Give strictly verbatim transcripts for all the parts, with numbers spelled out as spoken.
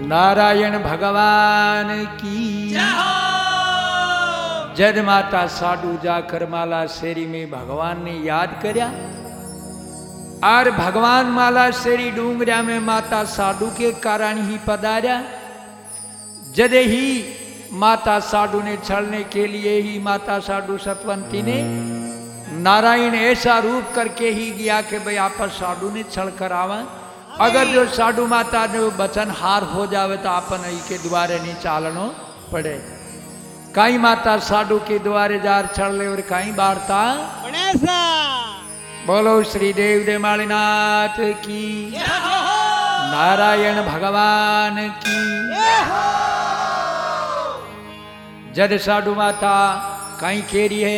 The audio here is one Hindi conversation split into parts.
नारायण भगवान की जद माता साधु जाकर माला शेरी में भगवान ने याद करया और भगवान माला शेरी डूंगरिया में माता साधु के कारण ही पधार्या। जद ही माता साधु ने छलने के लिए ही माता साधु सतवंती ने नारायण ऐसा रूप करके ही गया कि भाई आप साधु ने छल करावा। अगर जो साधु माता जो बचन हार हो जावे तो आपन ही के द्वारे नहीं चालनो पड़े। कई माता साधु के द्वारे जार छड़ ले और कई बारता बोलो श्री देव देमालीनाथ की नारायण भगवान की। जद साधु माता कहीं केरी है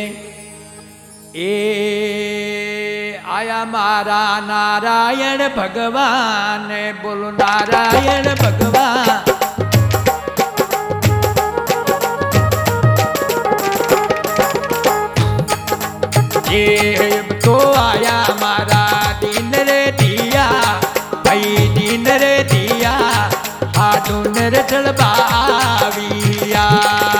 ए आया मारा नारायण भगवान बोलो नारायण भगवान। ये तो आया मारा दिन रे दिया भाई दिन रे दिया हाडू रे चलबाविया।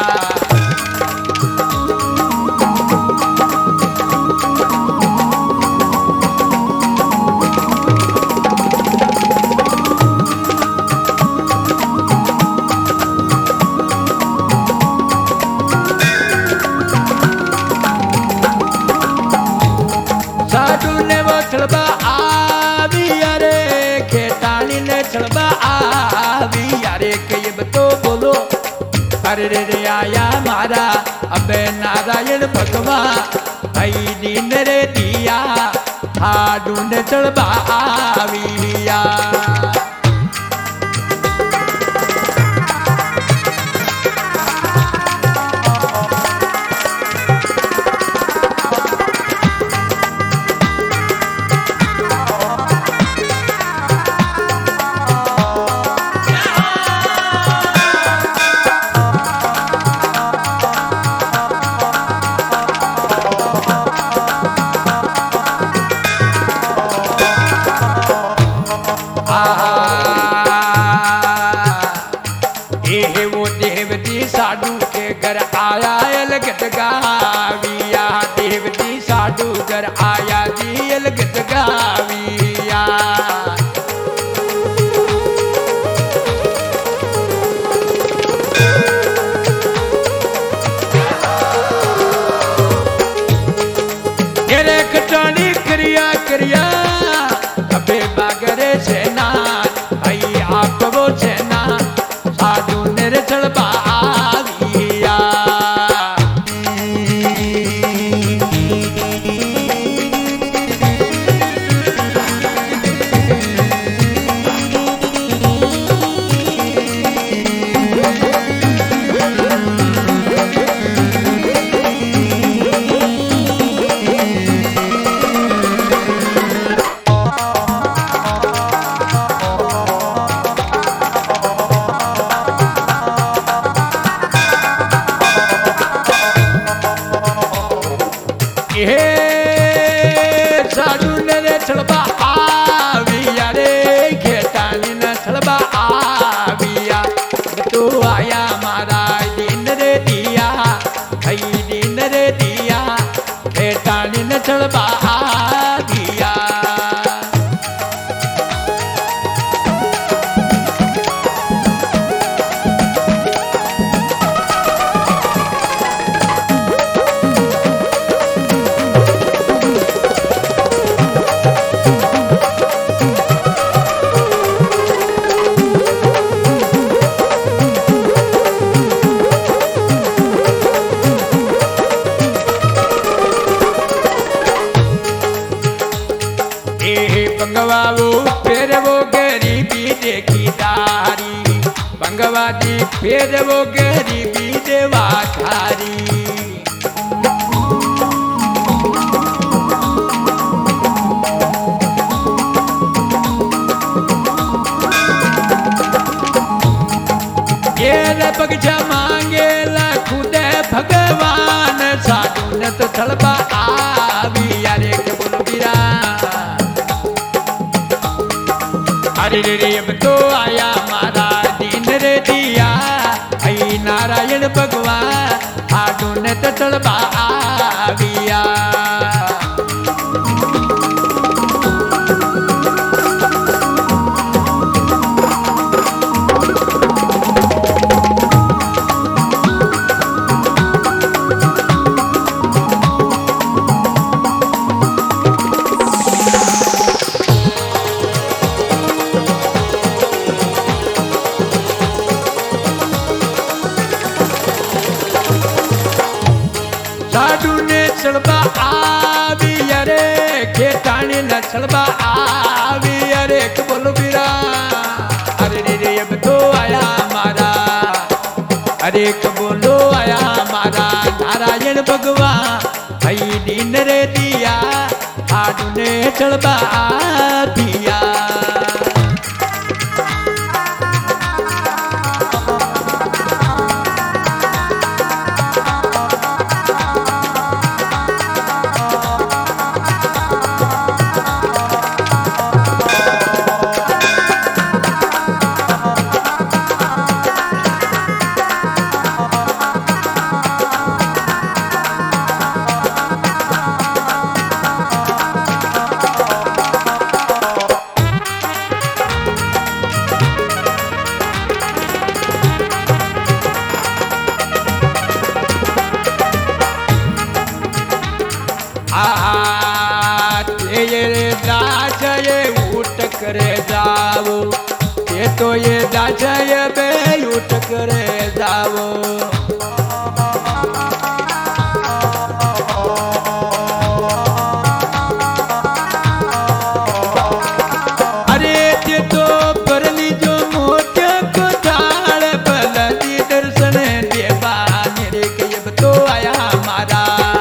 अरे रे आया मारा अबे नारायण भगवान भाई दिन रे दिया हाडू ने चढ़बाविया। फिर वो गरीबी देवा थारी ये बगीचा मांगे खुद भगवान साधु ने तो थलबा आवी यारे के बोलो बीरा। अरे रे अब तो आया मारा दिन नारायण भगवान साडू ने तड़बा आविया। साडू ने चलबा आवी अरे खेतानी न चलबा आवी अरे बोलो बीरा अरे रे रे अब तो आया मारा अरे बोलो आया मारा नारायण भगवान भाई दीन रे दिया साडू ने चलबा दिया। करे जाओ ये तो ये दाजय बे उठ करे जाओ। अरे ते तो परली जो मोटे को डाल बलदी दर्शन देवा मेरे के अब तो आया हमारा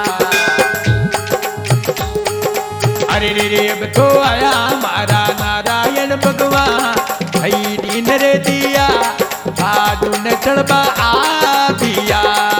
अरे रे रे अब तो आया हमारा नारायण भगवान भाई दीन रे दिया साडू ने चढ़बा आ दिया।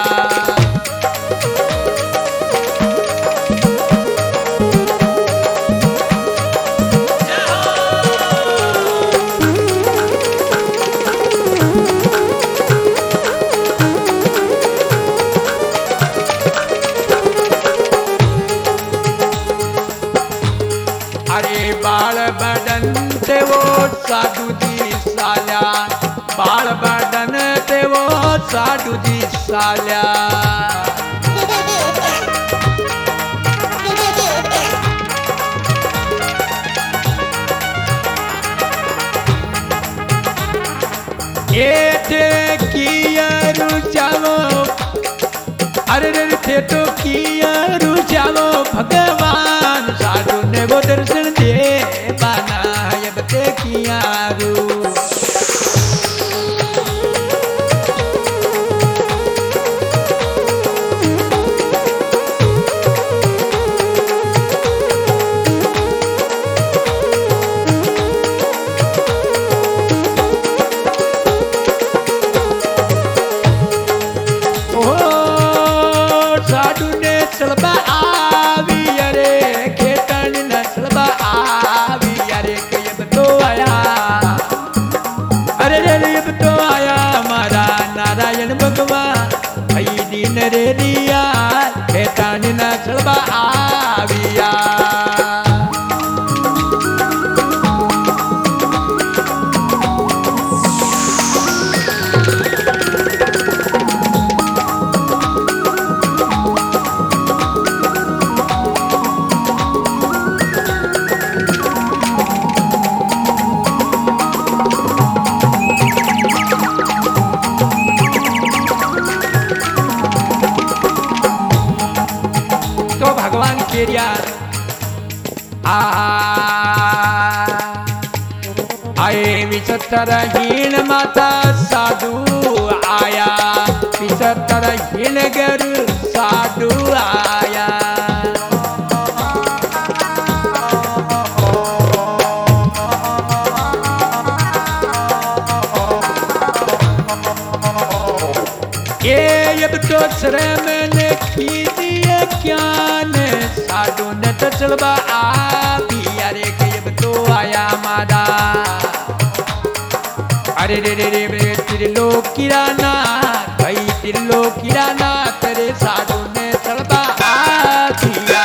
अरे बाल बदन ते वो साधु दी साल्या बाल बदन ते वो साधु दी साल्या। ये थे किया रुचावो अरे रे थे तो किया रुचावो भगवान साधु ने वो दर्शन दे बाना अब ते किया रू। साडू ने चलबा आवी अरे खेतन न चलबा आवी अरे के अब तो आया अरे रे अब तो आया हमारा नारायण भगवान भाई दीन रे दिया खेतन न चलबा आविया। तो भगवान केरिया आ आए विचतर हीन माता साधु आया विचतर हीन गर साधु आया। ये अब तो श्रम ने की दिए ज्ञान साधु ने तो चलबा आवी अरे के अब तो आया मादा अरे रे रे रे रे त्रिलोक किराना भाई दिलो किरा ना तेरे साधु ने चलबा दिया।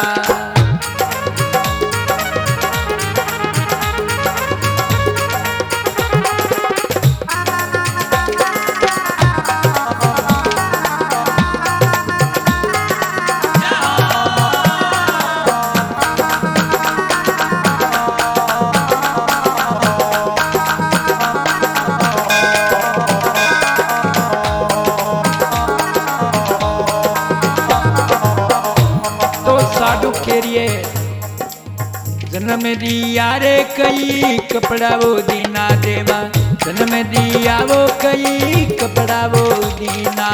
जन्म दिया रे कई कपड़ा वो दीना देवा, जन्म दिया वो कई कपड़ा वो दीना।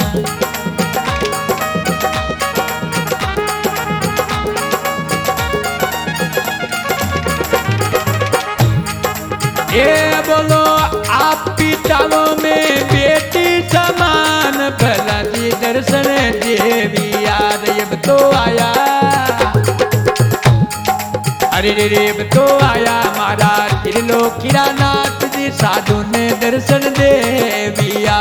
ये बोलो आप पिताओं में बेटी समान, भला जी दर्शन देवी याद अब तो आया। अरे रे रे अब तो आया मारा त्रिलोकीरा नाथ जी साधु ने दर्शन देविया।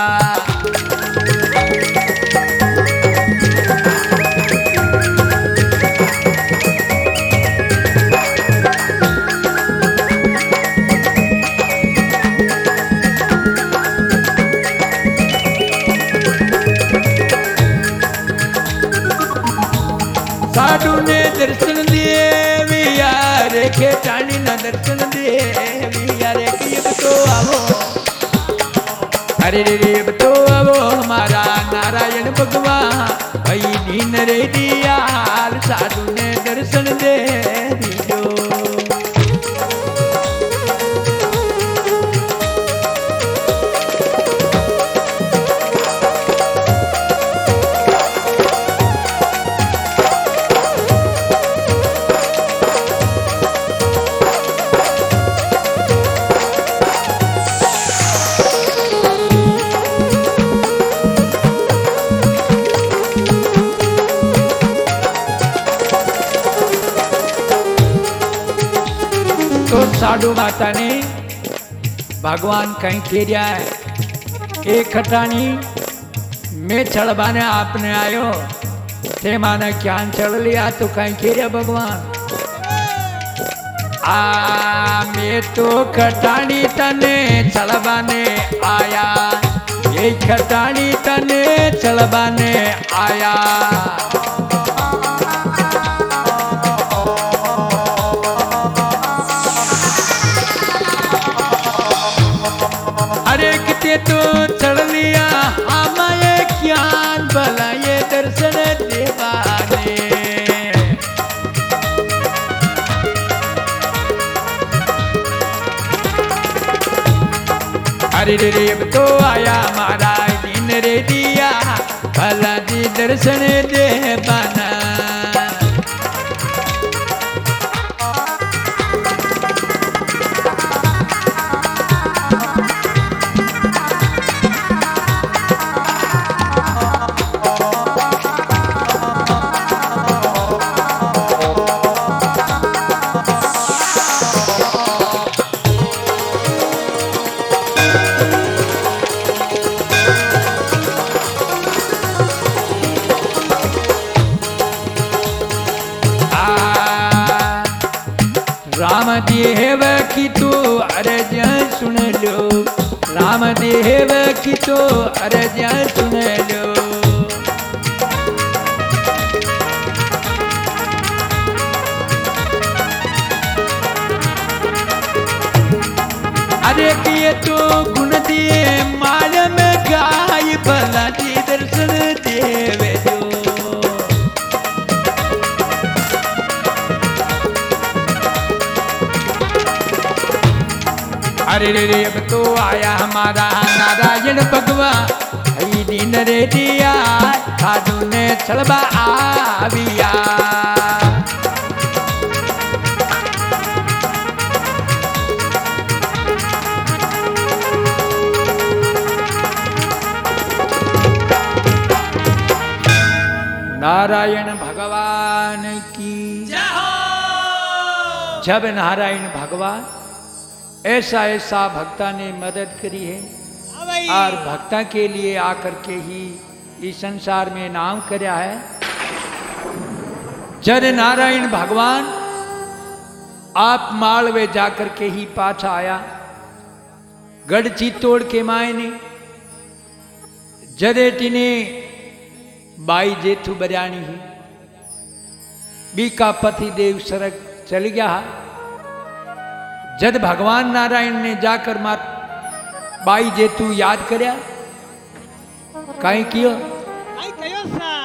साधु ने दर्शन देविया रे खेटानी न दर्शन देविया रे कि अब तो आवो। अरे रे रे अब तो आवो हमारा नारायण भगवान भई दीन रे दियाल, साधु ने दर्शन दे दियो। तो साधु माता ने भगवान कहीं खेरिया है एक खटानी में छड़बाने आपने आयो थे माने क्या चढ़ लिया तो कहीं खेरिया भगवान। आ मैं तो खटानी तने छड़बाने आया, ये खटानी तने छड़बाने आया। तो चढ़ लिया हमारे ज्ञान भला ये दर्शन देवाने। अरे रे रे अब तो आया हमारा दिन रे दिया भला जी दर्शन देवाना। राम देव की तो अर्ज सुन लो, राम देव की तो अर्ज सुन लो। अरे किए तो गुण दिए माल में गाय भला जी दर्शन देवे जो। अरे रे रे अब तो आया हमारा नारायण भगवान दिन रे दिया, साधु ने छलबा आविया। नारायण भगवान की जय हो। जब नारायण भगवान ऐसा ऐसा भक्ता ने मदद करी है भाई और भक्ता के लिए आकर के ही इस संसार में नाम करया है। जद नारायण भगवान आप मालवे जाकर के ही पाछा आया गढ़ चित्तौड़ के मायने जदे टीने बाई जेठू बरियाणी ही बीका पति देव सरक चल गया। जद भगवान नारायण ने जाकर मात बाई जेठू याद करया कहीं कियो आई कयो सा